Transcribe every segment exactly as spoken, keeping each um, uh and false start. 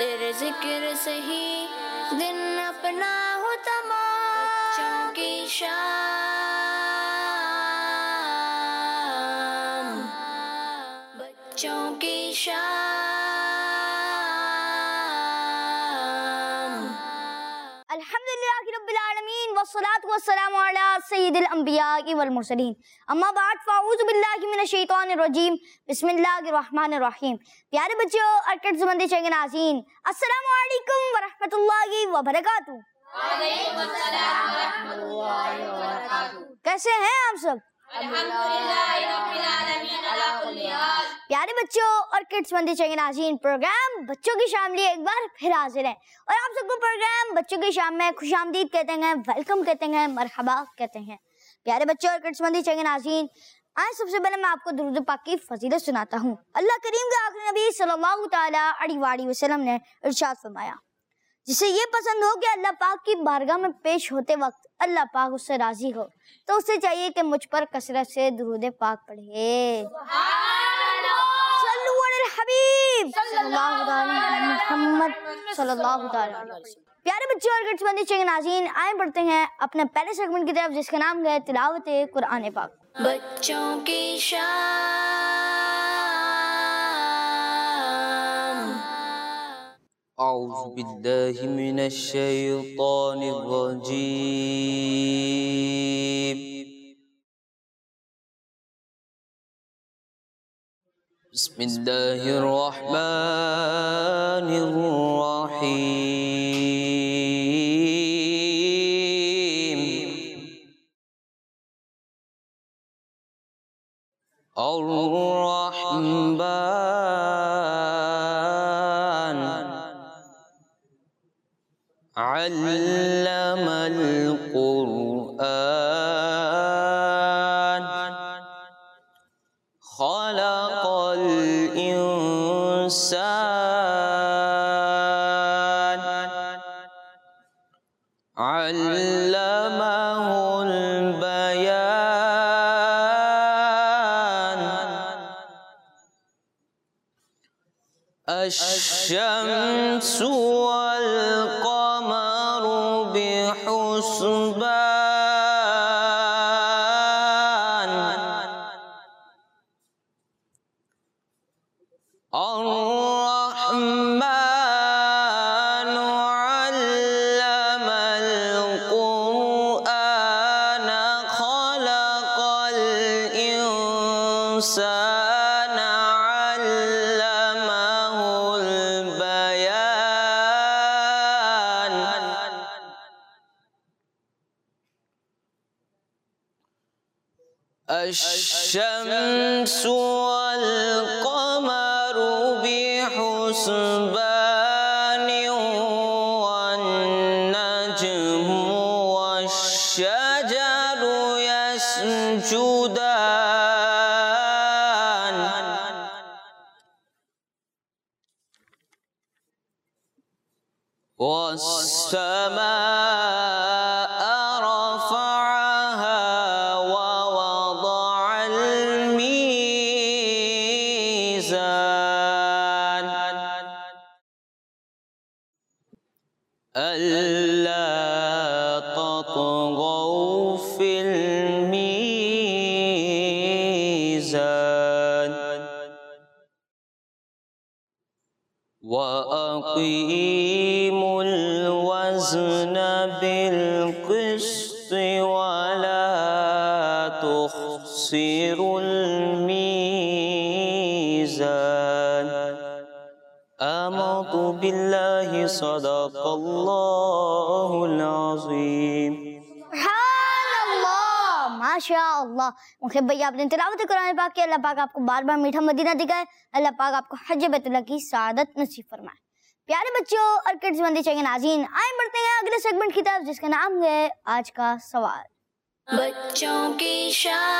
تیرے ذکر سے ہی دن اپنا ہو تمام، بچوں کی شام، بچوں کی شام۔ الحمدللہ رب العالمین والصلاة والسلام علی سید الانبیاء والمرسلین، اما بعد فاعوذ باللہ من الشیطان الرجیم، بسم اللہ الرحمن الرحیم۔ پیارے بچوں اور کڈز مندی چنگ ناظرین، السلام علیکم ورحمۃ اللہ وبرکاتہ۔ وعلیکم السلام ورحمۃ اللہ وبرکاتہ۔ کیسے ہیں آپ سب؟ الحمدللہ رب العالمین علی کل حال۔ پیارے بچوں اور کڈز مندی چنگ ناظرین، پروگرام بچوں کی شام لیے ایک بار پھر حاضر ہے، اور آپ سب کو پروگرام بچوں کی شام میں خوش آمدید کہتے ہیں، ویلکم کہتے ہیں، مرحبا کہتے ہیں۔ پیارے بچوں اور کڈز مندی چنگ ناظرین، آج سب سے پہلے میں آپ کو درود پاک کی فضیلت سناتا ہوں۔ اللہ کریم کے آخری نبی صلی اللہ تعالیٰ علیہ وآلہ وسلم نے ارشاد فرمایا، جسے یہ پسند ہو کہ اللہ پاک کی بارگاہ میں پیش ہوتے وقت اللہ پاک اس سے راضی ہو، تو اسے چاہیے کہ مجھ پر کثرت سے درود پاک پڑھے۔ صلو علی الحبیب صلی اللہ علیہ محمد صلی اللہ علیہ وسلم۔ پیارے بچوں اور کڈز مندی چنگ ناظرین، آئیں بڑھتے ہیں اپنے پہلے سیگمنٹ کی طرف، جس کا نام ہے تلاوت قرآن پاک۔ بچوں کی شام۔ اعوذ باللہ من الشیطان الرجیم، بسم اللہ الرحمن الرحیم۔ الرحمن علم القرآن خلق الإنسان علمه البيان الشمس والقمر بحسبان الرحمن علم القرآن خلق الإنسان علمه البيان الشمس والقمر بحسبان والنجم والشجر يسجدان والسماء رفعها ووضع الميزان ألا تطغوا في الميزان وأقيموا الوزن بالقسط ولا تخسروا الميزان آمنت بالله صدق اللہ العظیم۔ سبحان اللہ، ماشاء اللہ۔ محب بھائی، آپ نے تلاوت قرآن پاک کی، اللہ پاک آپ کو بار بار میٹھا مدینہ دکھائے، اللہ پاک آپ کو حج بیت اللہ کی سعادت نصیب فرمائے۔ پیارے بچوں اور کڈز مندی چنگ ناظرین، آئیں بڑھتے ہیں اگلے سیگمنٹ کی طرف، جس کا نام ہے آج کا سوال۔ بچوں کی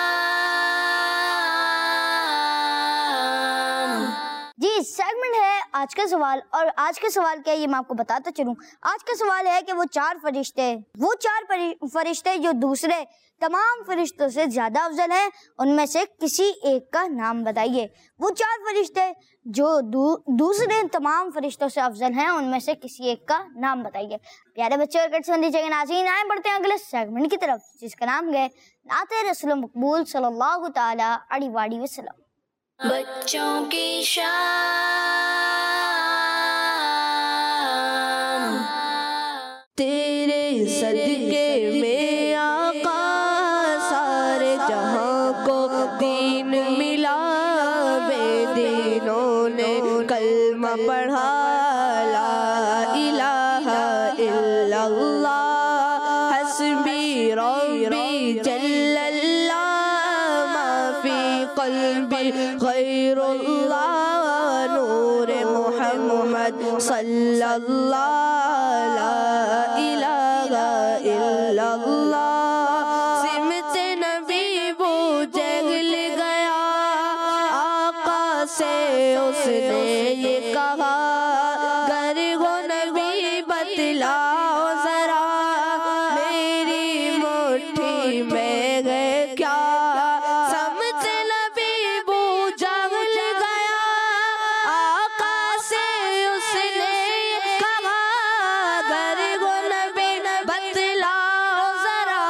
شام۔ جی، سیگمنٹ ہے آج کا سوال، اور آج کا سوال کیا ہے یہ میں آپ کو بتاتا چلوں۔ آج کا سوال ہے کہ وہ چار فرشتے وہ چار فرشتے جو دوسرے تمام فرشتوں سے زیادہ افضل ہیں، ان میں سے کسی ایک کا نام بتائیے۔ وہ چار فرشتے جو دو دوسرے تمام فرشتوں سے افضل ہیں، ان میں سے کسی ایک کا نام بتائیے۔ پیارے بچے اور کٹس بندی چاہیے ناظرین، آئیں بڑھتے ہیں اگلے سیگمنٹ کی طرف، جس کا نام ہے نعت رسول مقبول صلی اللہ تعالیٰ علیہ وسلم۔ بچوں کی شان، تیرے صدقے میں آقا سارے جہاں کو دین ملا، بے دینوں نے کلمہ پڑھا، لا الہ الا اللہ حسبی ربی جل اللہ، ما فی قلبی غیر اللہ، نور محمد صلی اللہ، لا الہ الا اللہ۔ سمت نبی بو جہل گیا، آقا سے اس نے یہ کہا، گر گو نبی بتلاؤ ذرا، میری مٹھی میں گئے کیا، سمت نبی بو جہل گیا، آقا سے اس نے کہا، گر گو نبی بتلاؤ ذرا،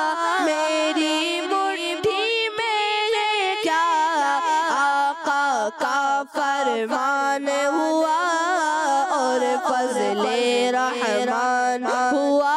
میری مٹھی میں ہے کیا، آقا کا فرمان ہوا اور فضل رحمان ہوا،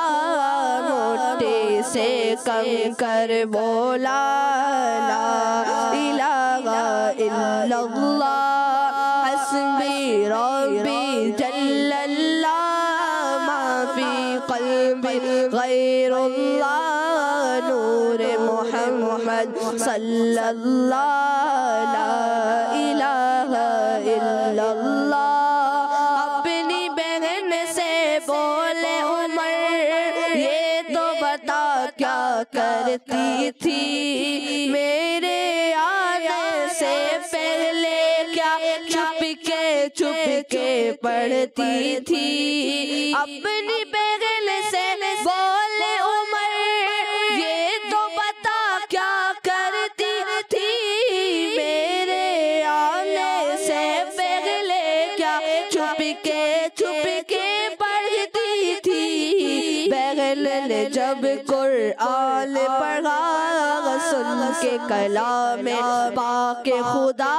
مٹھی سے کم کر بولا، لا الہ الا اللہ حسبی ربی جل اللہ، ما فی قلبی غیر اللہ، نور محمد صلی اللہ، لا الہ الا اللہ۔ اپنی بہن سے بولے عمر، یہ تو بتا کیا کرتی تھی، میرے آنے سے پہلے کیا چھپ کے چھپ کے پڑھتی تھی، اپنی بہن سے بولے عمر، یہ تو بتا کیا کرتی تھی، میرے آنے سے پہلے کیا چھپ کے چھپ کے پڑھتی تھی، بہن نے جب قرآن پڑھا، سن کے کلام پاک خدا،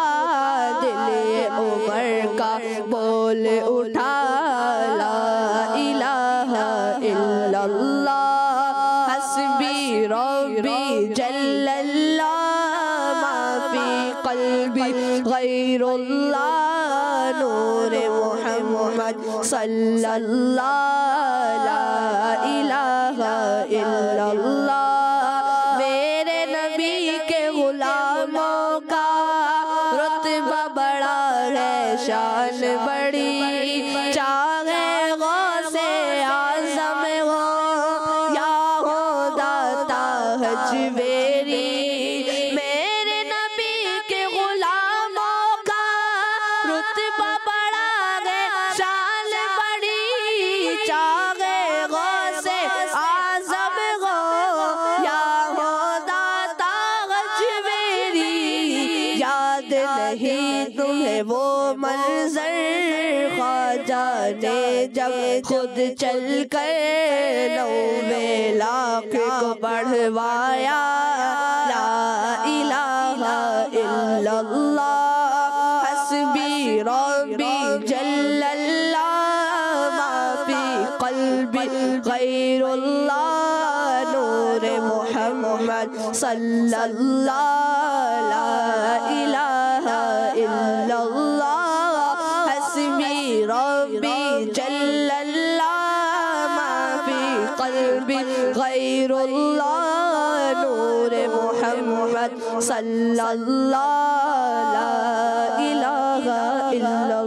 دل عمر کا بول اٹھا، لا الہ الا اللہ حسبی ربی جل اللہ، ما فی قلبی غیر اللہ، نور محمد صلی اللہ، لا الہ الا اللہ۔ میرے نبی کے غلاموں کا رتبہ بڑا ہے، شان بڑی، چاہے غوث اعظم ہو یا ہو داتا حجویری، میرے نبی کے غلاموں کا رتبہ بڑا ہے، شان بڑی، چاہے غوث اعظم ہو یا ہو داتا حجویری، یاد نہیں تمہیں وہ منظر خواجہ نے جب خود چل کر نوے لاکھ کو بڑھوایا، لا الہ الا اللہ حسبی ربی جل اللہ، ما فی قلبی غیر اللہ، نور محمد صلی اللہ، لا الہ الا اللہ حسبی ربی جل اللہ، ما فی قلبی غیر اللہ، نور محمد صلی اللہ، لا الہ الا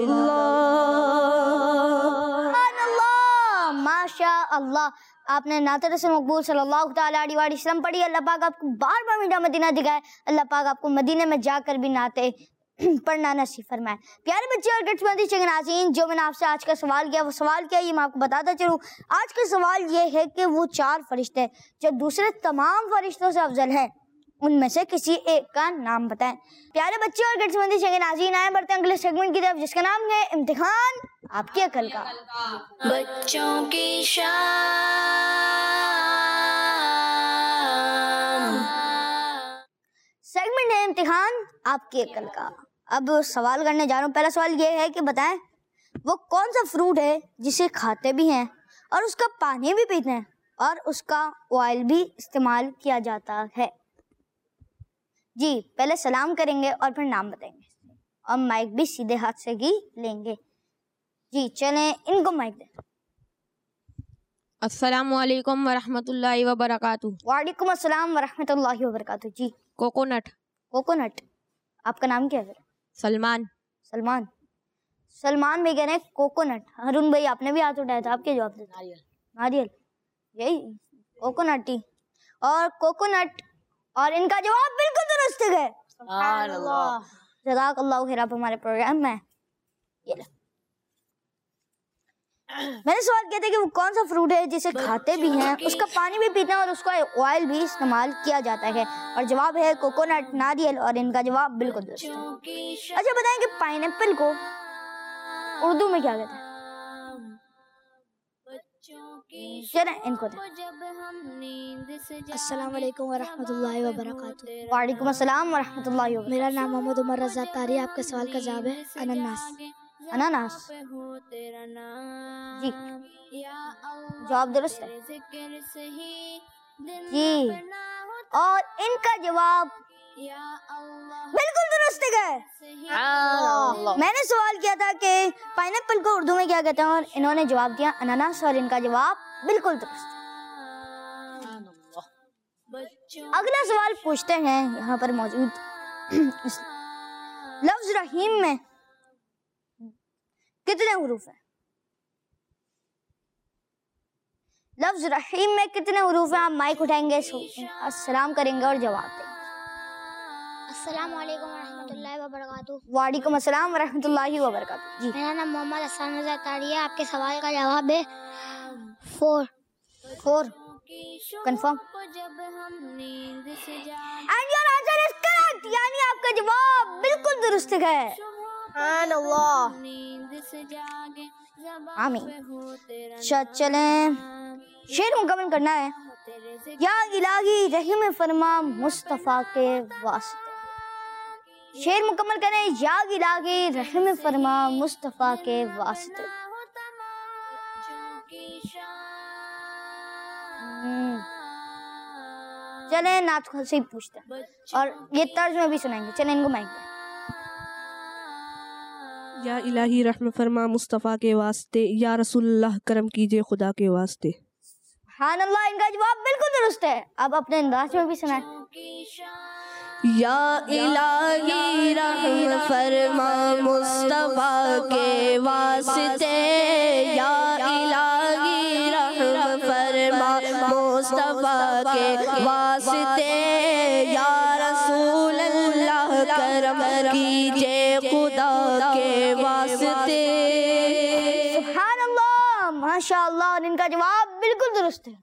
سبحان اللہ، ماشاء اللہ۔ آپ نے نعت رسول مقبول صلی اللہ تعالیٰ علیہ وسلم پڑھی، اللہ پاک آپ کو بار بار میٹھا مدینہ دکھائے، اللہ پاک آپ کو مدینہ میں جا کر بھی نعتیں پڑھنا نصیب فرمائے۔ پیارے بچے اور کٹس بندی چنگ ناظرین، جو میں نے آپ سے آج کا سوال کیا وہ سوال کیا یہ میں آپ کو بتاتا چلوں۔ آج کا سوال یہ ہے کہ وہ چار فرشتے جو دوسرے تمام فرشتوں سے افضل ہیں ان میں سے کسی ایک کا نام بتائیں۔ پیارے بچے اور کٹس بندی چنگ ناظرین، آئے بڑھتے ہیں اگلے سیگمنٹ کی طرف جس کا نام ہے امتحان آپ کی عقل کا۔ بچوں کی شام، سیگمنٹ ہے امتحان آپ کی عقل کا۔ اب سوال کرنے جا رہا ہوں۔ پہلا سوال یہ ہے کہ بتائیں وہ کون سا فروٹ ہے جسے کھاتے بھی ہیں اور اس کا پانی بھی پیتے ہیں اور اس کا آئل بھی استعمال کیا جاتا ہے؟ جی پہلے سلام کریں گے اور پھر نام بتائیں گے اور مائک بھی سیدھے ہاتھ سے ہی لیں گے۔ جی چلیں ان کو مائک دیں۔ السلام علیکم ورحمۃ اللہ وبرکاتہ۔ وعلیکم السلام ورحمۃ اللہ وبرکاتہ۔ جی کوکونٹ۔ کوکونٹ۔ آپ کا نام کیا ہے؟ سلمان۔ سلمان۔ سلمان بھائی کہہ رہے ہیں کوکونٹ۔ ہارون بھائی آپ نے بھی ہاتھ اٹھایا تھا، آپ کیا جواب دیتے؟ ناریل۔ ناریل، یہی کوکونٹ ہی اور کوکونٹ، اور ان کا جواب بالکل درست ہے۔ سبحان اللہ، جزاک اللہ خیر۔ آپ ہمارے پروگرام میں یہ لیں۔ میں نے سوال کیا تھا کہ وہ کون سا فروٹ ہے جسے کھاتے بھی ہیں، اس کا پانی بھی پیتے ہیں اور اس کا آئل بھی استعمال کیا جاتا ہے، اور جواب ہے کوکونٹ، ناریل، اور ان کا جواب بالکل درست ہے۔ اچھا بتائیں کہ پائن ایپل کو اردو میں کیا کہتے ہیں؟ چلیں ان کو دیں۔ السلام علیکم ورحمۃ اللہ وبرکاتہ۔ وعلیکم السلام ورحمۃ اللہ وبرکاتہ۔ میرا نام محمد عمر رضا طاری ہے۔ آپ کے سوال کا جواب ہے انناس۔ اناناس، جی جواب درست ہے جی، اور ان کا جواب بالکل درست ہے۔ میں نے سوال کیا تھا کہ پائن ایپل کو اردو میں کیا کہتے ہیں اور انہوں نے جواب دیا اناناس، اور ان کا جواب بالکل درست ہے۔ اگلا سوال پوچھتے ہیں یہاں پر موجود لفظ رحیم میں کتنے حروف ہیں؟ لفظ رحیم میں کتنے حروف ہیں؟ آپ مائک اٹھائیں گے، السلام کریں گے اور جواب دیں گے۔ السلام علیکم ورحمۃ اللہ وبرکاتہ۔ وعلیکم السلام ورحمۃ اللہ وبرکاتہ۔ جی میرا نام محمد حسن رضا طاری ہے۔ آپ کے سوال کا جواب ہے four. Four confirm, and your answer is correct, یعنی آپ کا جواب بالکل درست ہے۔ سبحان اللہ، آمین۔ چلیں شعر مکمل کرنا ہے۔ یا الہی رحم فرما مصطفیٰ کے واسطے، شعر مکمل کریں۔ یا الہی رحم فرما مصطفیٰ کے واسطے۔ چلیں نعت خود سے ہی پوچھتے ہیں اور یہ طرز میں بھی سنائیں گے۔ چلیں ان کو مائک دیں۔ یا الہی رحم فرما مصطفیٰ کے واسطے، یا رسول اللہ کرم کیجئے خدا کے واسطے۔ سبحان اللہ، ان کا جواب بالکل درست ہے۔ اب اپنے انداز میں بھی سنائیں۔ یا الہی رحم فرما مصطفیٰ کے واسطے، یا الہی رحم فرما مصطفیٰ کے واسطے، یا رسول اللہ کرم کیجئے خدا کے واسطے۔ سبحان اللہ، ماشاء اللہ، اور ان کا جواب بالکل درست ہے۔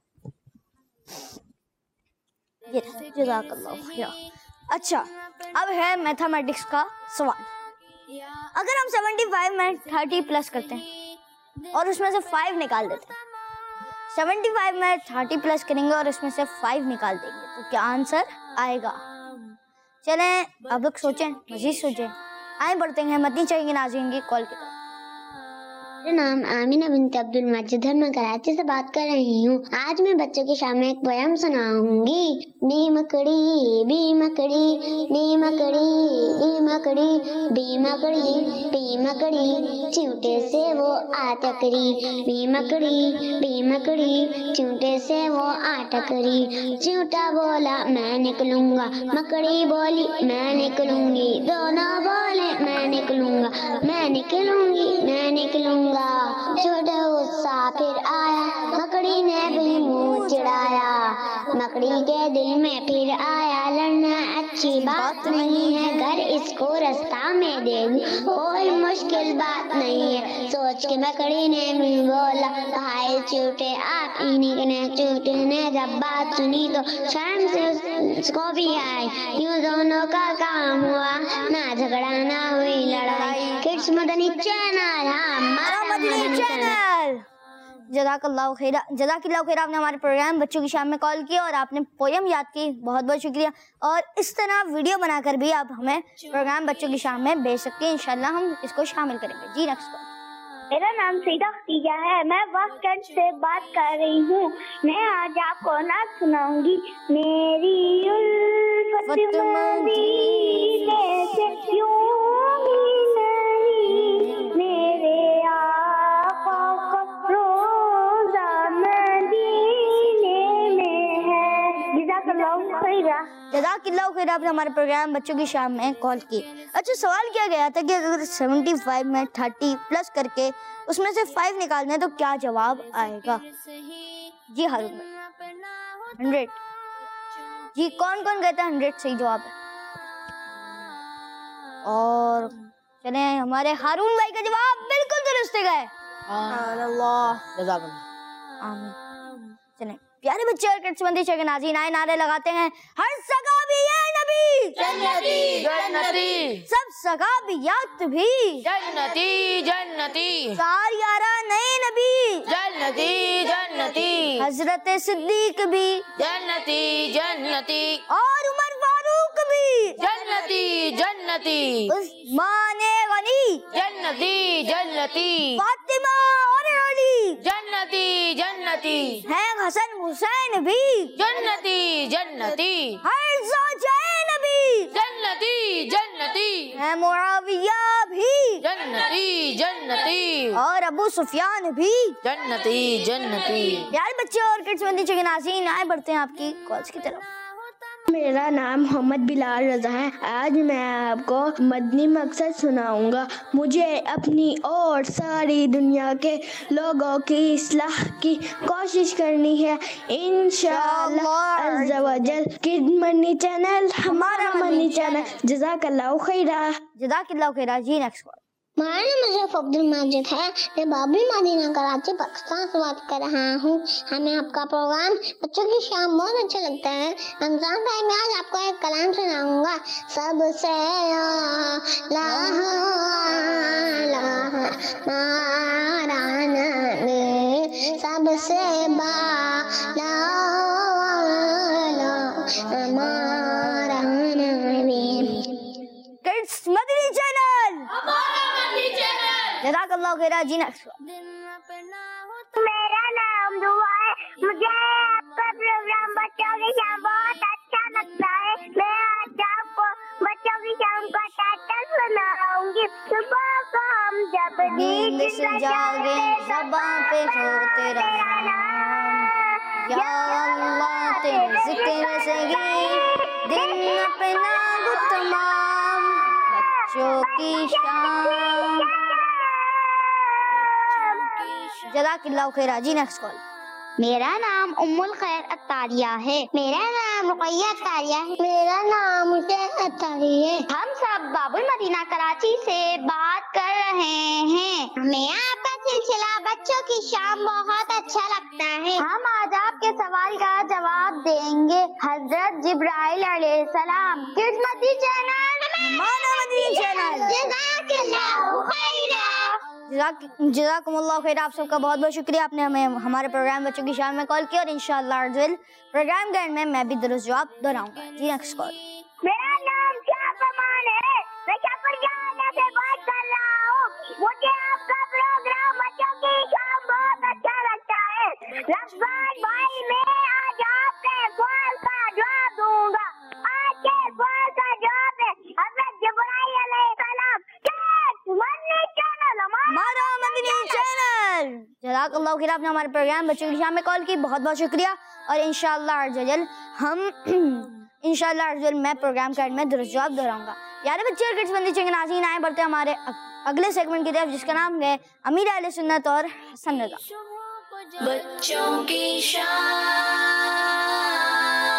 جزاک اللہ خیر۔ اچھا اب ہے میتھمیٹکس کا سوال۔ اگر ہم سیونٹی فائیو میں تھرٹی پلس کرتے ہیں اور اس میں سے فائیو نکال دیتے ہیں، سیونٹی فائیو میں تھرٹی پلس کریں گے اور اس میں سے فائیو نکال دیں گے تو کیا آنسر آئے گا؟ چلیں اب لوگ سوچیں، مزید سوچیں۔ آئیں بڑھتے ہیں متنی چاہیے ناظرین کی کال کی طرف۔ میرا نام آمینہ بنت عبد المجید ہے، میں کراچی سے بات کر رہی ہوں۔ آج میں بچوں کی شام میں ایک پویم سناؤں گی۔ بی مکڑی بی مکڑی بی مکڑی بی مکڑی بی مکڑی بی مکڑی چونٹے سے وہ آ ٹکری، بی مکڑی بی مکڑی چونٹے سے وہ آ ٹکری۔ چونٹا بولا میں نکلوں گا، مکڑی بولی میں نکلوں گی، دونوں بولے میں نکلوں گا، میں نکلوں گی میں نکلوں گا۔ چھوٹا غصہ پھر آیا، مکڑی نے بھی منہ چڑھایا، मकड़ी के दिल में फिर आया लड़ना अच्छी बात नहीं है, घर इसको रास्ता में दे दूं कोई मुश्किल बात नहीं है। सोच के मकड़ी ने भी बोला भाई छूटे आप इन्हीं ने छूटे ने, जब बात सुनी तो शर्म से उसको भी आई, यूं दोनों का काम हुआ ना झगड़ा ना हुई लड़ाई। किड्स मदनी चैनल, हाँ हमारा मदनी चैनल। जज़ाकल्लाहु खैरा, जज़ाकल्लाहु खैरा। आपने हमारे प्रोग्राम बच्चों की शाम में कॉल किया और आपने पोयम याद की, बहुत बहुत शुक्रिया। और इस तरह वीडियो बनाकर भी आप हमें प्रोग्राम बच्चों की शाम में भेज सकते हैं, इंशाल्लाह हम इसको शामिल करेंगे। जी नेक्स्ट कॉल। मेरा नाम सीधा खतीजा है, मैं वास्कट से बात कर रही हूँ। मैं आज आपको नात सुनाऊंगी। मेरी उल्फत मदीने से यूं ही नहीं, मेरे आका का रोज़ा मदीने में है। जज़ाकल्लाहु खैरा। जज़ाकल्लाहु खैर। आपने हमारे प्रोग्राम बच्चों की शाम में कॉल की। अच्छा, सवाल किया गया था कि अगर पचहत्तर में तीस प्लस करके उसमें से फाइव निकालना है तो क्या जवाब आएगा? जी हारून भाई, हंड्रेड। जी कौन कौन कहता है हंड्रेड सही जवाब है? और चले हमारे हारून भाई का जवाब बिल्कुल दुरुस्त गए। आमीन। चले प्यारे बच्चे और किड्स मंदी के नाज़रीन आए नारे लगाते हैं, हर सगाबी या नबी जन्नती जन्नती, सब सगाबियात भी जन्नती जन्नती, चार यारा नए नबी जन्नती जन्नती, हजरत सिद्दीक भी जन्नती जन्नती, और उमर फारूक भी जन्नती जन्नती, उस्मान गनी जन्नती जन्नती, फातिमा और अली जन्नती जन्नती, है हसन हुसैन भी जन्नती जन्नती, हर ज़ौजैन भी जन्नती जन्नती, है मुआविया भी जन्नती जन्नती, और अबू सुफियान भी जन्नती जन्नती। प्यारे बच्चे और किड्स मंदी के नाज़रीन आए बढ़ते हैं आपकी कॉल्स की तरफ। मेरा नाम मोहम्मद बिलाल रजा है। आज मैं आपको मदनी मकसद सुनाऊंगा। मुझे अपनी और सारी दुनिया के लोगों की इस्लाह की कोशिश करनी है इंशाअल्लाह अज़्ज़ा वजल। किड मनी चैनल हमारा मनी चैनल। जज़ाकल्लाहु खैरा। जज़ाकल्लाहु खैरा। जी नेक्स्ट कॉल। मेरा नाम अशरफ अब्दुल माजिद है, मैं बाबरी मदीना कराची पाकिस्तान से बात कर रहा हूँ। हमें आपका प्रोग्राम बच्चों की शाम बहुत अच्छा लगता है। रमजान टाइम में आज आपको एक कलाम सुनाऊंगा। सबसे सबसे किड्स मदनी चैनल जज़ाकल्लाहु खैरा। जी नेक्स्ट। मेरा नाम दुआ है, मुझे आपका प्रोग्राम बच्चों की शाम बहुत अच्छा लगता है। मैं आज आपको बच्चों की शाम का टाइटल सुनाऊंगी। सुबह को हम जब नींद से जागे ज़बां पे हो तेरा नाम, या अल्लाह तेरे ज़िक्र से ही दिन अपना गो तमाम। बच्चों की शाम। जज़ाकल्लाहु खैरा। जी नेक्स्ट कॉल। मेरा नाम उम्मुल खैर अत्तारिया है। मेरा नाम रुकैया अत्तारिया है। मेरा नाम हुसैन अत्तारी है। हम सब बाबुल मदीना कराची से बात कर रहे हैं। हमें आपका सिलसिला बच्चों की शाम बहुत अच्छा लगता है। हम आज आपके सवाल का जवाब देंगे। हजरत जिब्राइल अलैहिस्सलाम किड्स मदनी चैनल हमारा मदनी चैनल। जज़ाकल्लाहु खैरा। जज़ाकुमुल्लाह खैर। आप सबका बहुत बहुत शुक्रिया, आपने हमें हमारे प्रोग्राम बच्चों की शाम में कॉल किया और इंशाअल्लाह प्रोग्राम के एंड में मैं भी दुरुस्त जवाब दोहराऊंगा। जी नेक्स्ट कॉल। मेरा नाम शाहजमान है, मैं शाहपुर से बात कर रहा हूँ। मुझे आपका प्रोग्राम बच्चों की शाम बहुत अच्छा लगता है। रमजान भाई मैं आज आपके सवाल का जवाब दूंगा। आज के सवाल का जवाब है हज़रत जिब्राइल अलैहिस्सलाम मदनी चैनल हमारा मदनी चैनल। जज़ाकल्लाहु खैर। आपने हमारे प्रोग्राम बच्चों की शाम में कॉल की, बहुत बहुत शुक्रिया। और इंशाअल्लाह अर्जल हम इंशाअल्लाह अर्जल मैं प्रोग्राम के एंड में दुरुस्त जवाब दोहराऊंगा। प्यारे बच्चे और किड्स मंदी के नाज़रीन आए बढ़ते हमारे अगले सेगमेंट की तरफ, जिसका नाम है अमीर अहले सुन्नत और हसन रज़ा। बच्चों की शान।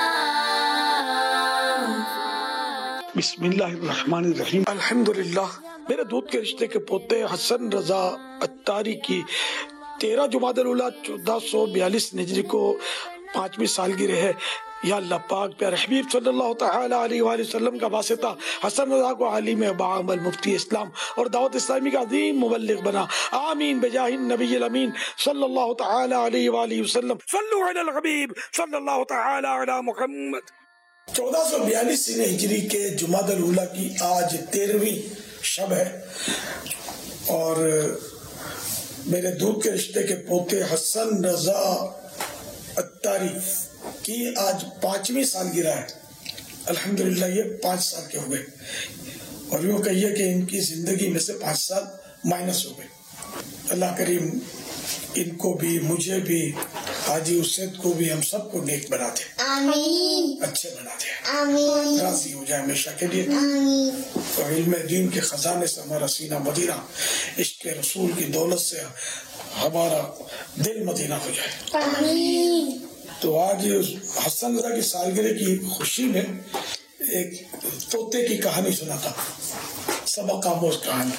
بسم اللہ الرحمن الرحیم. الحمدللہ. میرے دودھ کے رشتے کے پوتے حسن رضا اتاری کی تیرہ جمادی الاولیٰ چودہ سو بیالیس ہجری کو پانچویں سالگرہ ہے. یا اللہ پاک پیارے حبیب صلی اللہ تعالی علیہ وآلہ وسلم کا واسطہ حسن رضا کو عالم باعمل مفتی اسلام اور دعوت اسلامی کا عظیم مبلغ بنا. آمین بجاہ النبی الامین صلی اللہ تعالی علیہ وآلہ وسلم. صلو علی الحبیب صلی اللہ تعالی علی محمد. چودہ سو بیالیس ہجری کے جمادی الاولیٰ کی آج تیرہویں شب ہے اور میرے دودھ کے رشتے کے پوتے حسن رضا اتاری کی آج پانچویں سالگرہ ہے. الحمدللہ یہ پانچ سال کے ہو گئے اور یوں کہیے کہ ان کی زندگی میں سے پانچ سال مائنس ہو گئے. اللہ کریم ان کو بھی مجھے بھی حاجی اسید کو بھی ہم سب کو نیک بنا دے. آمین. اچھے بنا دے. آمین. راضی ہو جائے ہمیشہ کے لیے. آمین. اور علم دین کے خزانے سے ہمارا سینہ مدینہ، عشق رسول کی دولت سے ہمارا دل مدینہ ہو جائے. آمین. تو آج حسن رضا کی سالگرہ کی خوشی میں ایک طوطے کی کہانی سناتا، سبق آموز کہانی.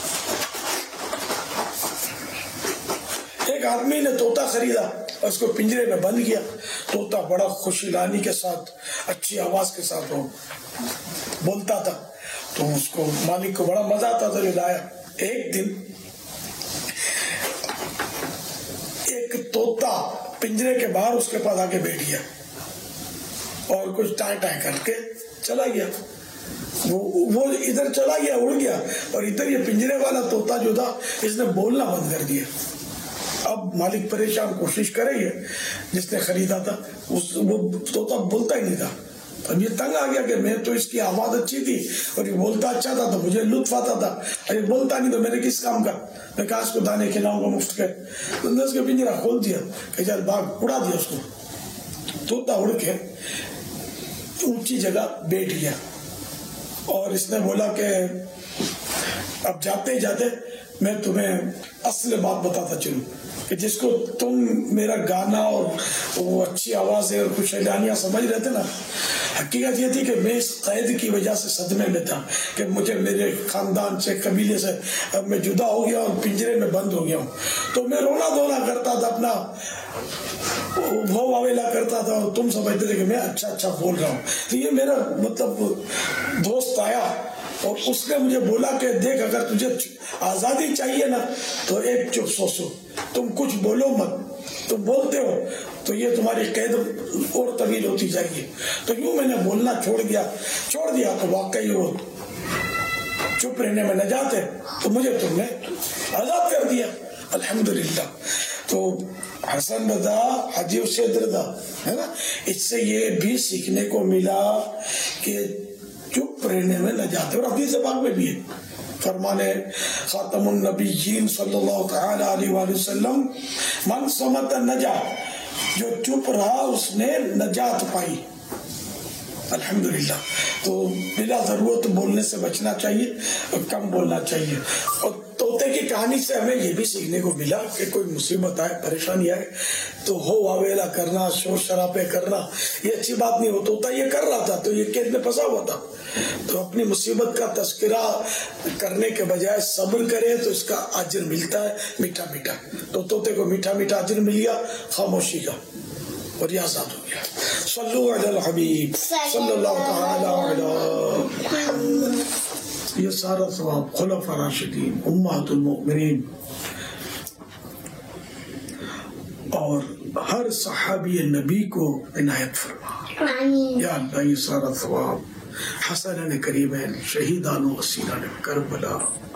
ایک آدمی نے طوطا خریدا اور اس کو پنجرے میں بند کیا. طوطا بڑا خوشی لانی کے ساتھ اچھی آواز کے ساتھ وہ بولتا تھا تو اس کو مالک کو بڑا مزہ آتا تھا. جو لایا ایک دن ایک طوطا پنجرے کے باہر اس کے پاس آ کے بیٹھ گیا اور کچھ ٹائیں ٹائیں کر کے چلا گیا. وہ ادھر چلا گیا، اڑ گیا، اور ادھر یہ پنجرے والا طوطا جو تھا اس نے بولنا بند کر دیا. اب مالک پریشان، کوشش کرے گی، جس نے خریدا تھا وہ طوطا بولتا ہی نہیں تھا. اب یہ تنگ آ گیا کہ میں تو اس کی آواز اچھی تھی اور یہ بولتا اچھا تھا تو مجھے لطف آتا تھا، اور یہ بولتا نہیں تو میرے کس کام کا، میں کہا اس کو دانے کھلاؤں گا مفت کے. تو نے اس کے پنجرا کھول دیا کہ چل باغ اڑا دیا اس کو. طوطا اڑ کے اونچی جگہ بیٹھ گیا اور اس نے بولا کہ اب جاتے جاتے میں تمہیں اصل بات بتاتا چلوں کہ جس کو تم میرا گانا اور وہ اچھی آواز اور کچھ اعلانیاں سمجھ رہے تھے نا، حقیقت یہ تھی کہ میں اس قید کی وجہ سے صدمے میں تھا کہ مجھے میرے خاندان سے، قبیلے سے اب میں جدا ہو گیا اور پنجرے میں بند ہو گیا ہوں. تو میں رونا دھونا کرتا تھا، اپنا وہ واویلا کرتا تھا اور تم سمجھتے تھے کہ میں اچھا اچھا بول رہا ہوں. تو یہ میرا مطلب دوست آیا اور اس نے مجھے بولا کہ دیکھ اگر تجھے آزادی چاہیے نا تو ایک چپ سو سو، تم کچھ بولو مت، تم بولتے ہو تو یہ تمہاری قید اور طویل ہوتی جائے گی. تو یوں میں نے بولنا چھوڑ دیا چھوڑ دیا تو واقعی وہ چپ رہنے میں نجات ہے، تو مجھے تم نے آزاد کر دیا. الحمدللہ. تو حسن رضا، حاجی اسید رضا ہے نا، اس سے یہ بھی سیکھنے کو ملا کہ چپ رہنے میں نجات ہے. اور حدیث پاک میں بھی ہے، فرمانے خاتم النبیین صلی اللہ تعالی علیہ وآلہ وسلم، من صمت نجا، جو چپ رہا اس نے نجات پائی. الحمدللہ. تو بلا ضرورت بولنے سے بچنا چاہیے اور کم بولنا چاہیے. اور طوطے کی کہانی سے ہمیں یہ بھی سیکھنے کو ملا کہ کوئی مصیبت آئے، پریشانی آئے تو ہو واویلا کرنا، شور شرابے کرنا یہ اچھی بات نہیں. ہو طوطا یہ کر رہا تھا تو یہ قید میں پھنسا ہوا تھا، تو اپنی مصیبت کا تذکرہ کرنے کے بجائے صبر کرے تو اس کا اجر ملتا ہے میٹھا میٹھا. تو طوطے کو میٹھا میٹھا اجر مل گیا خاموشی کا اور یہ آزاد ہو گیا. صلو علی الحبیب صلی اللہ تعالی علی محمد. یہ سارا ثواب خلفاء راشدین، امہات المؤمنین اور ہر صحابی نبی کو عنایت فرما. یا اللہ یہ سارا ثواب حسنین کریمین، شہیدان و اسیران کربلا،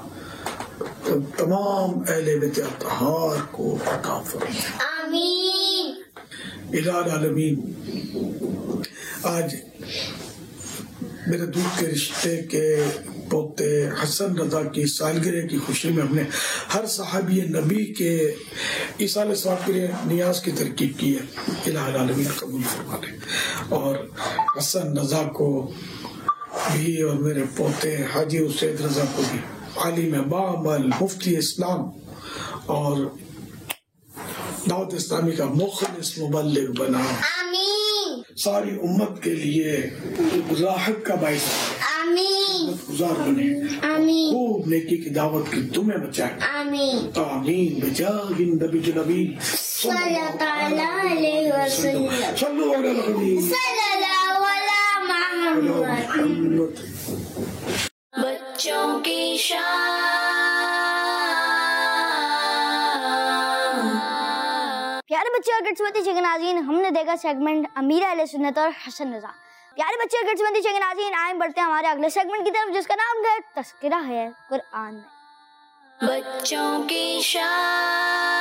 تمام اہل بیت اطہار کو عطا فرما. آمین. الہ العالمین. آج میرے دودھ کے رشتے کے پوتے حسن رضا کی سالگرہ کی خوشی میں ہم نے ہر صحابی نبی کے ایصال ثواب کے لیے نیاز کی ترکیب کی ہے. الہ العالمین قبول فرما لے. اور حسن رضا کو بھی اور میرے پوتے حاجی اسید رضا کو بھی عالم باعمل مفتی اسلام اور دعوت اسلامی کا مخلص مبلغ بنا. آمین. ساری امت کے لیے راحت کا باعث. آمین. इबादत गुजार बने, आमीन खूब नेकी की दावत की तुम्हें बचाए, आमीन आमीन बिजाहि नबी के नबी सल्लल्लाहु अलैहि वसल्लम सल्लल्लाहु अलैहि वसल्लम सल्लल्लाहु अलैहि मोहम्मद। बच्चों की शान। प्यारे बच्चे और किड्स बच्चे नाज़रीन, हमने देखा सेगमेंट अमीर अहले सुन्नत और हसन रज़ा। प्यारे बच्चे और किड्स बच्चे नाज़रीन, आए बढ़ते हैं हमारे अगले सेगमेंट की तरफ, जिसका नाम है तज़किरा है कुरान में। बच्चों की शान।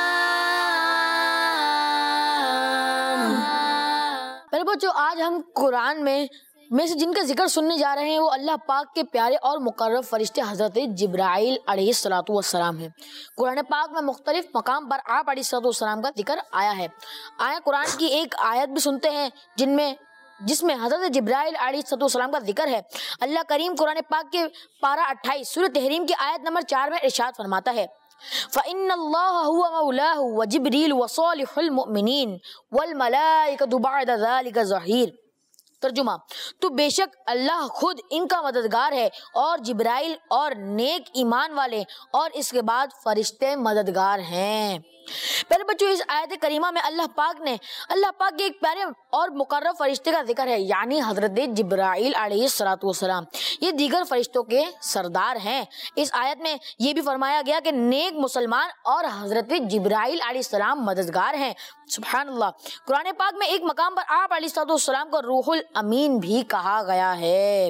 पहले बच्चों, आज हम कुरान में में से जिनका जिक्र सुनने जा रहे हैं वो अल्लाह पाक के प्यारे और मुकर्रब फरिश्ते हज़रत जिब्राइल अलैहिस्सलातु वस्सलाम हैं। कुरान पाक में मुख्तलिफ मकाम पर आप अलैहिस्सलातु वस्सलाम का जिक्र आया है। आया कुरान की एक आयत भी सुनते हैं जिनमें जिसमें हज़रत जिब्राइल अलैहिस्सलातु वस्सलाम का जिक्र है। अल्लाह करीम कुरान पाक के पारा अट्ठाईस सूरह तहरीम की आयत नंबर चार में इरशाद फरमाता है, फ़इन्नल्लाह हुवा मौलाहु व जिब्रील व सालिहुल मुमिनीन वल मलाइकतु बअद ज़ालिका ज़हीर। तर्जुमा, तो बेशक अल्लाह खुद इनका मददगार है और जिब्राइल और नेक ईमान वाले और इसके बाद फरिश्ते मददगार हैं। पहले बच्चों, इस आयत करीमा में अल्लाह पाक ने अल्लाह पाक के एक प्यारे और मुकर्रब फरिश्ते का जिक्र है, यानी हजरत जिब्राइल अलैहिस्सलातु वस्सलाम। ये दीगर फरिश्तों के सरदार हैं। इस आयत में ये भी फरमाया गया कि नेक मुसलमान और हजरत जिब्राइल अलैहिस्सलाम मददगार हैं। सुभान अल्लाह। कुरान पाक में एक मकाम पर आप अलैहिस्सलातु वस्सलाम को रूहुल अमीन भी कहा गया है।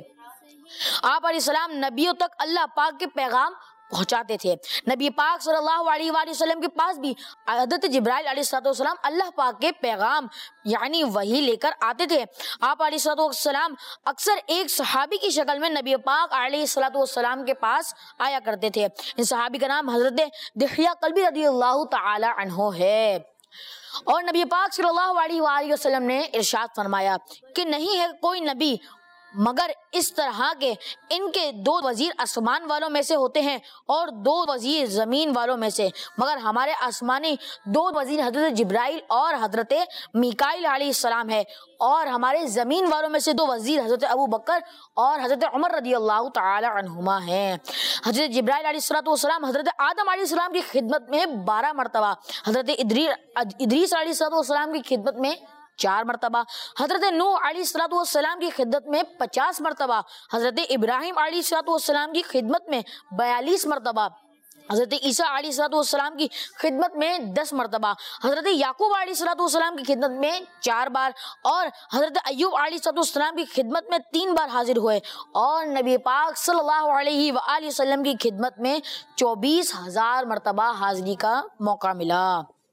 आप अलैहिस्सलाम नबियों तक अल्लाह पाक के पैगाम पहुंचाते थे। नबी पाक सल्लल्लाहु अलैहि वसल्लम के पास भी हज़रत जिब्राइल अलैहिस्सलाम अल्लाह पाक के पैगाम यानी वही लेकर आते थे। आप अलैहिस्सलाम अक्सर एक सहाबी की शक्ल में नबी पाक अलैहिस्सलाम के पास आया करते थे। इन सहाबी का नाम हज़रत दिहिया कल्बी रदियल्लाहु तआला अन्हु है। और नबी पाक सल्लल्लाहु अलैहि वसल्लम ने इरशाद फरमाया कि नहीं है कोई नबी मगर इस तरह के इनके दो वजीर आसमान वालों में से होते हैं और दो वजीर जमीन वालों में से, मगर हमारे आसमानी दो वजीर हजरत जिब्राइल और हजरत मीकाइल अलैहिस्सलाम है और हमारे जमीन वालों में से दो वजीर हजरत अबू बकर और हजरत उमर रदियल्लाहु तआला अन्हुमा हैं। हजरत जिब्राइल अलैहिस्सलाम हजरत आदम अलैहिस्सलाम की खिदमत में बारह मरतबा, हजरत इदरीस अलैहिस्सलाम की खिदमत में चार मरतबा, हजरत नूह अलैहिस्सलाम की खिदमत में पचास मरतबा, हजरत इब्राहिम अलैहिस्सलाम की खिदमत में बयालीस मरतबा, हजरत ईसा अलैहिस्सलाम की खिदमत में दस मरतबा, हजरत याकूब अलैहिस्सलाम की खिदमत में चार बार और हजरत अय्यूब अलैहिस्सलाम की खिदमत में तीन बार हाजिर हुए और नबी पाक सल्लल्लाहु अलैहि वसल्लम की खिदमत में चौबीस हजार मरतबा हाजिरी का मौका मिला।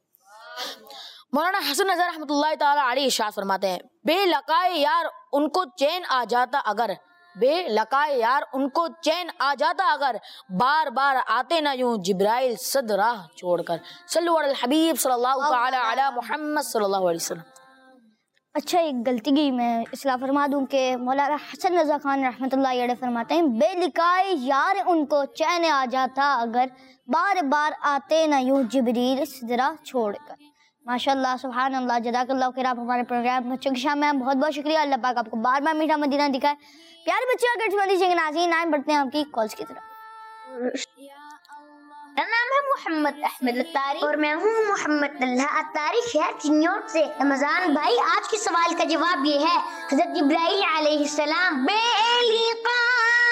मौलाना हसन नज़र रहमतुल्लाह ताला अलैहि इरशाद फरमाते हैं, बेलकाए यार उनको चैन आ जाता अगर बेलकाए यार उनको चैन आ जाता अगर बार बार आते ना यूं जिब्राइल सद राह छोड़कर। सल्लु अलल हबीब सल्लल्लाहु तआला अला मुहम्मद सल्लल्लाहु अलैहि वसल्लम। अच्छा, एक गलती की मैं इसलाह फरमा दूं कि मौलाना हसन रज़ा खान रहमतुल्लाह अलैह फरमाते हैं, बेलिकाए यार उनको चैन आ जाता अगर बार बार आते ना यूं जिब्रील सिदरा छोड़कर। माशाअल्लाह, सुभान अल्लाह, जज़ाकल्लाह खैर। आप हमारे प्रोग्राम बच्चों की शाम में बहुत बहुत शुक्रिया। अल्लाह पाक आपको बार बार मीठा मदीना दिखाए। प्यारे बच्चे और किड्स नाज़रीन, आए बढ़ते हैं आपकी कॉल्स की तरफ। मेरा नाम है मोहम्मद अहमद अत्तारी और मैं हूँ मोहम्मद अल्लाह अत्तारी, शहर चिन्योट से। रमजान भाई, आज के सवाल का जवाब ये है, हज़रत जिब्राइल अलैहिस्सलाम बेलिकाए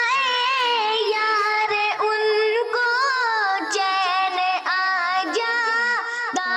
यार उनको चैन आ जाता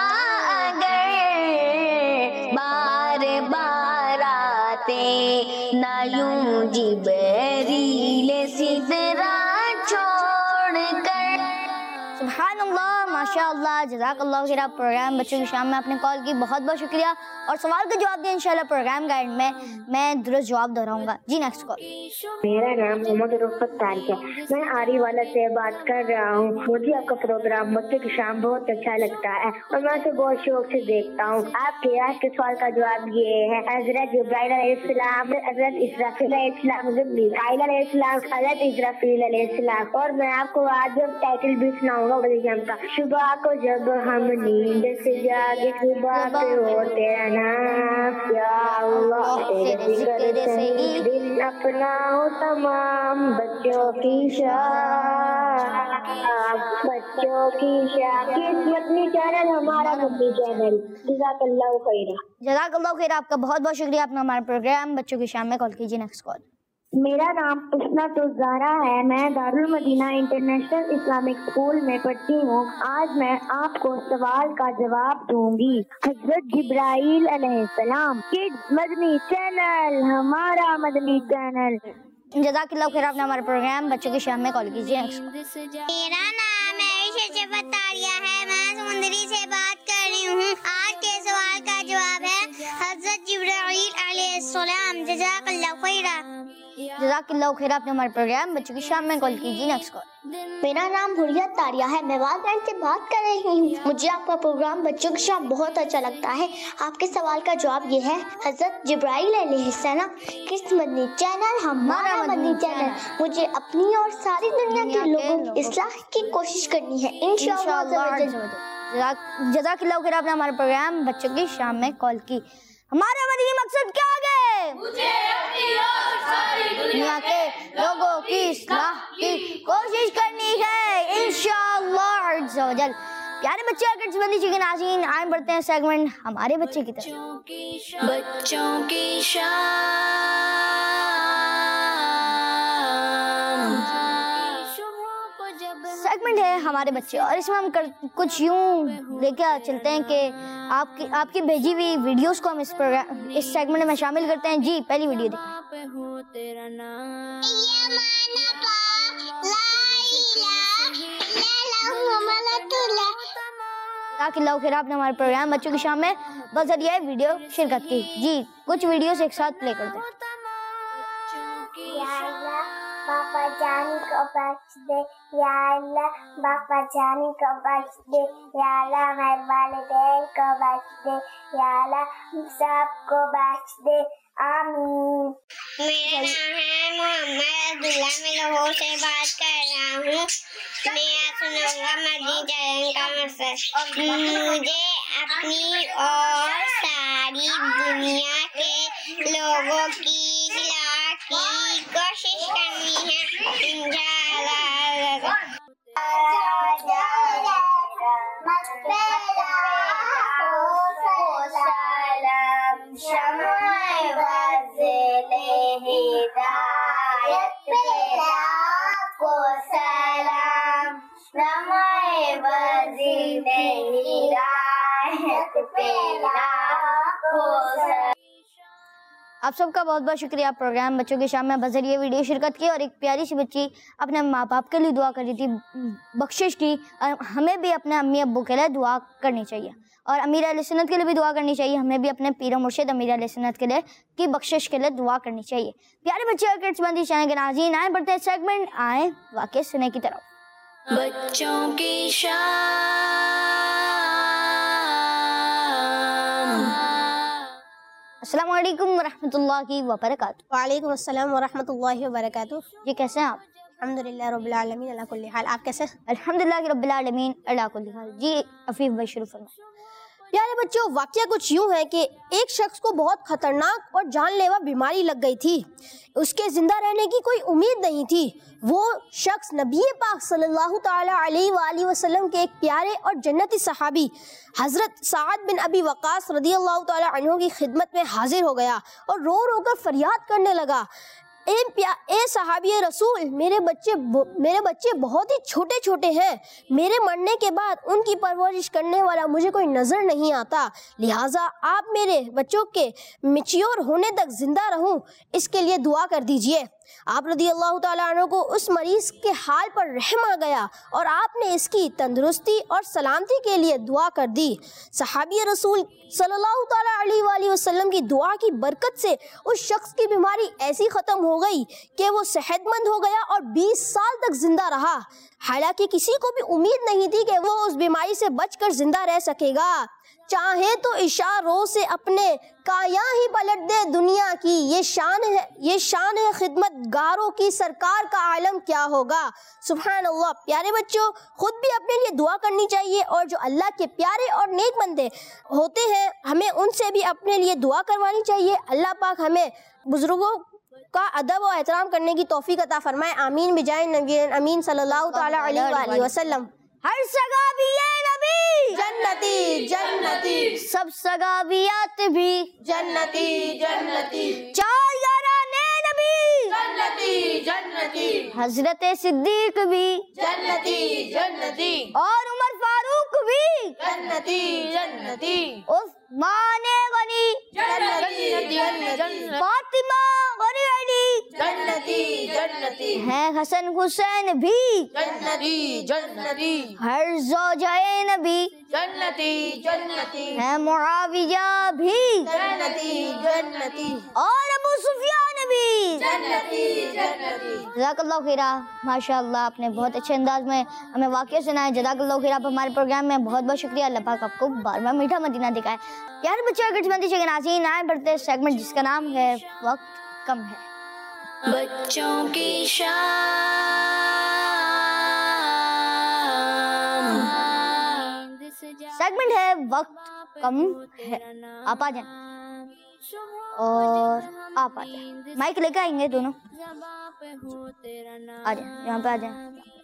अगर बार बार आते ना यूं जिब्रील सिदरा छोड़कर। सुभान अल्लाह, माशाअल्लाह, जज़ाकल्लाह खैर। आप प्रोग्राम बच्चों की शाम में आपने कॉल की, बहुत बहुत शुक्रिया। और सवाल का जवाब दिया इंशाल्लाह प्रोग्राम का एंड में मैं दुरुस्त जवाब दोहराऊंगा। जी नेक्स्ट कॉल। मेरा नाम मोहम्मद रुफ़त तारिक है, मैं आरी वाला से बात कर रहा हूँ। मुझे आपका प्रोग्राम बच्चों की शाम बहुत अच्छा लगता है और मैं उसे बहुत शौक से देखता हूँ। आपके आज के सवाल का जवाब ये है, हजरत जिब्राइल अलैहिस्सलाम, हजरत इसराफील अलैहिस्सलाम, हजरत मीकाईल अलैहिस्सलाम, हजरत इसराफील अलैहिस्सलाम। और मैं आपको आज टाइटल भी सुनाऊंगा प्रोग्राम का। शुभ صبح کو جب ہم نیند سے جاگے صبح پہ ہو تیرا نام یا اللہ، تیرے ذکر سے ہی دن اپنا ہو تمام، بچوں کی شام بچوں کی شام کس مدنی چینل ہمارا مدنی چینل۔ جزاک اللہ خیر۔ جزاک اللہ خیر، آپ کا بہت بہت شکریہ، آپ نے ہمارا پروگرام بچوں کی شام میں کال کیجیے۔ Next call. میرا نام حسنۃ الزہرا ہے، میں دارالمدینہ انٹرنیشنل اسلامک اسکول میں پڑھتی ہوں۔ آج میں آپ کو سوال کا جواب دوں گی۔ حضرت جبرائیل علیہ السلام، کڈز مدنی چینل ہمارا مدنی چینل۔ جزاک اللہ خیر، آپ نے ہمارا پروگرام بچوں کی شام میں کال کیجیے۔ میرا نام عائشہ ہے، میں سمندری سے بات کر رہی ہوں۔ آج کے سوال کا جواب ہے حضرت جبرائیل علیہ السلام۔ جزاک اللہ خیر۔ جزاک اللہ خیر، آپ نے ہمارے پروگرام بچوں کی شام میں کال کیجیے۔ Next call. میرا نام حریت تاریہ ہے، میں والدین سے بات کر رہی ہوں۔ مجھے آپ کا پروگرام بچوں کی شام بہت اچھا لگتا ہے۔ آپ کے سوال کا جواب یہ ہے، حضرت جبرائیل علیہ السلام کس مدنی چینل ہمارا مدنی چینل۔ مجھے اپنی اور ساری دنیا کے لوگوں کی اصلاح کی کوشش کرنی ہے انشاءاللہ۔ جزاک اللہ خیر، آپ نے ہمارا پروگرام بچوں کی شام میں کال کی۔ ہمارا مدنی مقصد کیا ہے؟ مجھے اپنی اور ساری دنیا کے لوگوں کی اصلاح کی کوشش کرنی ہے انشاءاللہ عز و جل۔ پیارے بچے اور کڈز مدنی چینل کے ناظرین، آئیں بڑھتے ہیں سیگمنٹ ہمارے بچے کی طرف۔ بچوں کی شام سیگمنٹ ہے ہمارے بچے، اور اس میں ہم کچھ یوں لے کے چلتے ہیں کہ آپ کی آپ کی بھیجی ہوئی ویڈیوز کو ہم اس پروگرام اس سیگمنٹ میں شامل کرتے ہیں۔ جی پہلی ویڈیو دیکھیں۔ جزاک اللہ خیر، آپ نے ہمارے پروگرام بچوں کی شام میں بذریعہ ویڈیو شرکت کی۔ جی کچھ ویڈیوز ایک ساتھ پلے کرتے ہیں۔ باپا جانی کو بخش دے یا اللہ، باپا جانی کو بخش دے یا اللہ، میرے والدین کو بخش دے یا اللہ، سب کو بخش دے، آمین۔ میرا نام ہے محمد عبداللہ، میں لاہور سے بات کر رہا ہوں۔ میں آپ سناؤں گا مدنی چینل کا مقصد۔ مجھے اپنی اور ساری دنیا کے لوگوں کی اصلاح کی کوشش کرنی ہے انشاءاللہ۔ آپ سب کا بہت بہت شکریہ، پروگرام بچوں کی شام میں بذریعہ ویڈیو شرکت کی، اور ایک پیاری سی بچی اپنے ماں باپ کے لیے دعا کر رہی تھی، بخشش کی۔ ہمیں بھی اپنے امی ابو کے لیے دعا کرنی چاہیے، اور امیر اہل سنت کے لیے بھی دعا کرنی چاہیے۔ ہمیں بھی اپنے پیر و مرشد امیر اہل سنت کے لیے کی بخشش کے لیے دعا کرنی چاہیے۔ پیارے بچے اور کڈز مدنی چینل کے ناظرین، آئیں بڑھتے ہیں سیگمنٹ آئیں واقع سنے کی طرف۔ بچوں کی شام۔ السلام علیکم ورحمۃ اللہ وبرکاتہ۔ وعلیکم السلام ورحمۃ اللہ وبرکاتہ۔ جی کیسے ہیں آپ؟ الحمدللہ رب العالمین علی کل حال، آپ کیسے؟ الحمدللہ رب العالمین علی کل حال۔ جی عفیف بھائی شروع فرمائیں۔ پیارے بچوں، واقعہ کچھ یوں ہے کہ ایک شخص کو بہت خطرناک اور جان لیوا بیماری لگ گئی تھی۔ اس کے زندہ رہنے کی کوئی امید نہیں تھی۔ وہ شخص نبی پاک صلی اللہ تعالیٰ علیہ وآلہ وسلم کے ایک پیارے اور جنتی صحابی حضرت سعد بن ابی وقاص رضی اللہ تعالیٰ عنہ کی خدمت میں حاضر ہو گیا اور رو رو کر فریاد کرنے لگا، اے پیا اے صحابی رسول، میرے بچے میرے بچے بہت ہی چھوٹے چھوٹے ہیں، میرے مرنے کے بعد ان کی پرورش کرنے والا مجھے کوئی نظر نہیں آتا، لہٰذا آپ میرے بچوں کے میچیور ہونے تک زندہ رہوں اس کے لیے دعا کر دیجئے۔ آپ رضی اللہ تعالیٰ عنہ کو اس مریض کے حال پر رحم آ گیا اور آپ نے اس کی تندرستی اور سلامتی کے لیے دعا کر دی۔ صحابی رسول صلی اللہ تعالیٰ علیہ وآلہ وسلم کی دعا کی برکت سے اس شخص کی بیماری ایسی ختم ہو گئی کہ وہ صحت مند ہو گیا اور بیس سال تک زندہ رہا، حالانکہ کسی کو بھی امید نہیں تھی کہ وہ اس بیماری سے بچ کر زندہ رہ سکے گا۔ چاہے تو عشاء روز سے اپنے کایاں ہی پلٹ دے دنیا کی، یہ شان ہے یہ شان ہے خدمت گاروں کی، سرکار کا عالم کیا ہوگا۔ سبحان اللہ۔ پیارے بچوں، خود بھی اپنے لیے دعا کرنی چاہیے، اور جو اللہ کے پیارے اور نیک بندے ہوتے ہیں ہمیں ان سے بھی اپنے لیے دعا کروانی چاہیے۔ اللہ پاک ہمیں بزرگوں کا ادب و احترام کرنے کی توفیق عطا فرمائے، آمین بجائے نبی امین صلی اللہ تعالی علیہ وآلہ وسلم۔ ہر سگا بھی ہے نبی جنتی جنتی، سب سگاویات بھی جنتی جنتی، چار یارانے نبی جنتی جنتی، حضرت صدیق بھی جنتی جنتی، اور عمر فاروق بھی جنتی جنتی، عثمان غنی جنتی، فاطمہ غنی علی جنتی جنتی، ہیں حسن حسین بھی جنتی جنتی، ہر زوجہ نبی جنتی جنتی، ہیں معاویہ بھی جنتی جنتی، اور ابو سفیان بھی جنتی جنتی۔ جزاک اللہ خیرہ۔ ماشاء اللہ آپ نے بہت اچھے انداز میں ہمیں واقعہ سنائے، جزاک اللہ خیرہ۔ آپ ہمارے پروگرام میں بہت بہت شکریہ، اللہ پاک آپ کو بار بار میٹھا مدینہ دکھائے۔ پیارے بچے کٹس بندی کے ناظرین، آئے بڑھتے سیگمنٹ جس کا نام ہے وقت کم ہے۔ بچوں کی شان، سیگمنٹ ہے وقت کم ہے۔ آپ آ جائیں اور آپ آ جائیں، مائک لے کے آئیں گے دونوں، آ جائیں یہاں پہ آ جائیں۔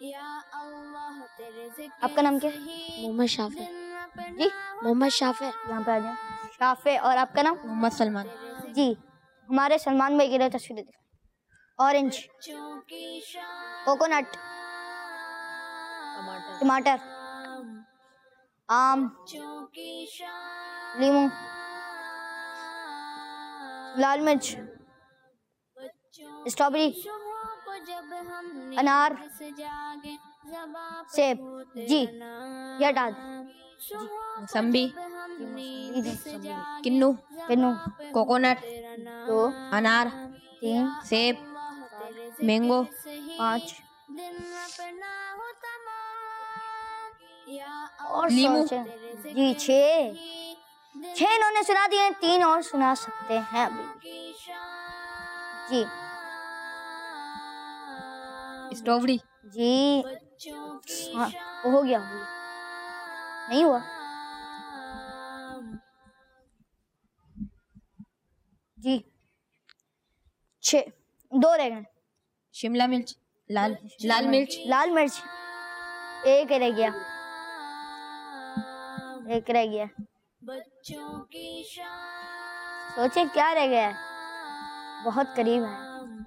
آپ کا نام کیا ہے؟ محمد شافع۔ جی محمد شافع۔ یہاں پہ آ جائیں۔ شافع۔ اور آپ کا نام؟ محمد سلمان۔ جی ہمارے سلمان بھائی کی تصویریں دکھائیں۔ اورنج، کوکونٹ، ٹماٹر، آم، لیمو، لال مرچ، اسٹرابیری، انار، سیب۔ جی یہ ہٹا دیں۔ موسمبی، کنو، کنو، کوکونٹ، دو، انار، تین، سیب، مینگو، پانچ، اور لیمو۔ جی چھ چھ انہوں نے سنا دیے، تین اور سنا سکتے ہیں ابھی۔ جی اسٹرابیری۔ جی ہاں وہ ہو گیا، نہیں ہوا؟ جی چھ، دو رہ گئے۔ شملہ مرچ، لال لال مرچ، لال مرچ ایک رہ گیا، ایک رہ گیا۔ سوچیں کیا رہ گیا ہے، بہت قریب ہے۔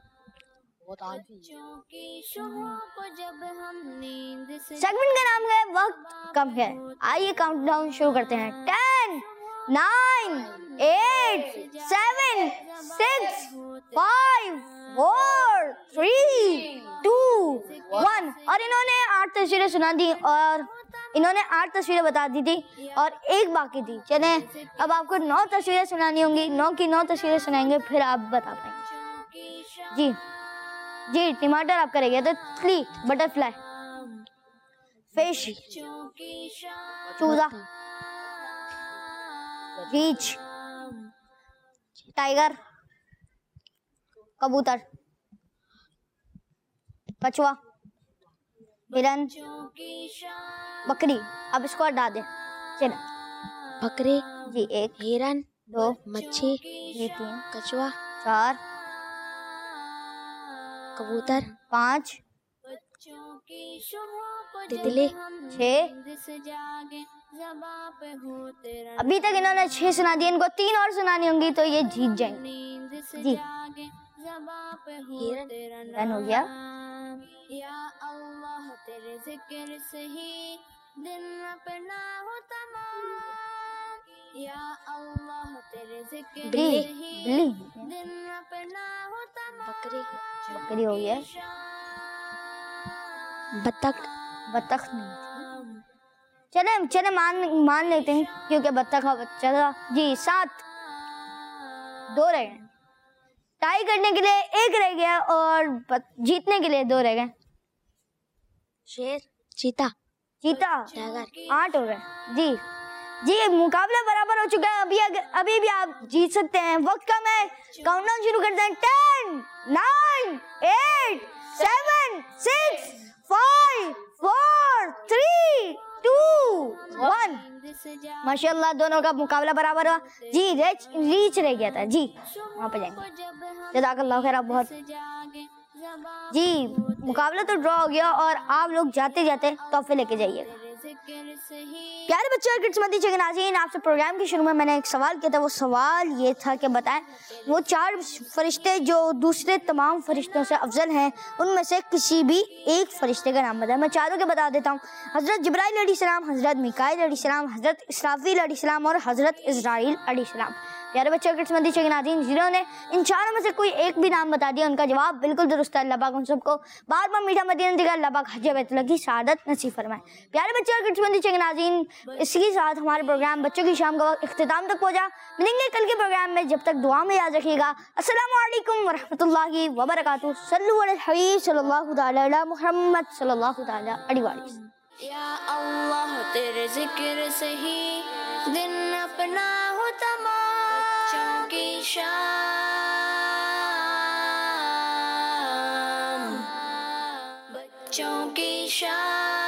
سیگمنٹ کا نام ہے وقت کم ہے۔ آئیے کاؤنٹ ڈاؤن شروع کرتے ہیں۔ Ten, nine, eight, seven, six, five, four, three, two, one. اور انہوں نے آٹھ تصویریں سنا دی، اور انہوں نے آٹھ تصویریں بتا دی تھی اور ایک باقی تھی۔ چلیں اب آپ کو نو تصویریں سنانی ہوں گی، نو کی نو تصویریں سنائیں گے، پھر آپ بتا پائیں گے۔ جی جی ٹماٹر آپ کرے گا، تو تھلی، بٹر فلائی، فش، چوزا، ریچھ، ٹائگر، کبوتر، کچھوا، ہرن، بکری۔ اب اس کو ہٹا دیں۔ چلیں بکری، جی ایک، ہرن، دو، مچھی، جی تین، کچھوا، چار، کبوتر، پانچ، تتلی، چھ۔ ابھی تک انہوں نے چھ سنا دی، ان کو تین اور سنانی ہوں گی تو یہ جیت جائیں گے۔ جی ہرن ہو گیا۔ بلی، بلی، بکری، بکری ہو گیا۔ بطخ، بطخ نہیں تھی۔ چلیں چلیں مان مان لیتے ہیں کیونکہ بطخ کا بچہ تھا۔ جی سات، دو رہ گئے۔ ٹائی کرنے کے لیے ایک رہ گیا اور جیتنے کے لیے دو رہ گئے۔ شیر، چیتا، چیتا، ٹائگر، آٹھ ہو گئے۔ جی جی مقابلہ برابر ہو چکا ہے, ابھی ابھی بھی آپ جیت سکتے ہیں. وقت کم ہے, کاؤنٹ ڈاؤن شروع کرتے ہیں. Ten, nine, eight, seven, six, five, four, three, two, one. ماشاء اللہ دونوں کا مقابلہ برابر ہوا. جی ریچ ریچ رہ گیا تھا, جی وہاں پہ جائیں گے. جزاک اللہ خیر. آپ بہت جی مقابلہ تو ڈرا ہو گیا اور آپ لوگ جاتے جاتے تحفے لے کے جائیے گا. پیارے بچے اور کڈس مدی چیک ناظرین, آپ سے پروگرام کے شروع میں میں نے ایک سوال کیا تھا. وہ سوال یہ تھا کہ بتائیں وہ چار فرشتے جو دوسرے تمام فرشتوں سے افضل ہیں, ان میں سے کسی بھی ایک فرشتے کا نام بتائیں. میں چاروں کے بتا دیتا ہوں. حضرت جبرائیل علیہ السلام, حضرت میکائیل علیہ السلام, حضرت اسرافیل علیہ السلام اور حضرت اسرائیل علیہ السلام. پیارے بچے اور کڈس مدی چیک ناظرین, جنہوں نے ان چاروں میں سے کوئی ایک بھی نام بتا دیا ان کا جواب بالکل درست ہے. اللہ پاک ان سب کو بار بار میٹھا مدینہ دیکھا, اللہ پاک حج بیت اللہ کی سعادت نصیب فرمائے. پیارے بچے اور کڈس مدی چیک ناظرین, اسی کے ساتھ ہمارے پروگرام بچوں کی شام کا وقت اختتام تک پہنچا. ملیں گے کل کے پروگرام میں, جب تک دعا میں یاد رکھیے گا. السلام علیکم ورحمۃ اللہ وبرکاتہ. صلو علی الحبیب صلی اللہ تعالی علی محمد صلی اللہ تعالی علیہ وسلم. یا اللہ تیرے ذکر سے ہی دن اپنا ہو تمام, بچوں کی شام, بچوں کی شام.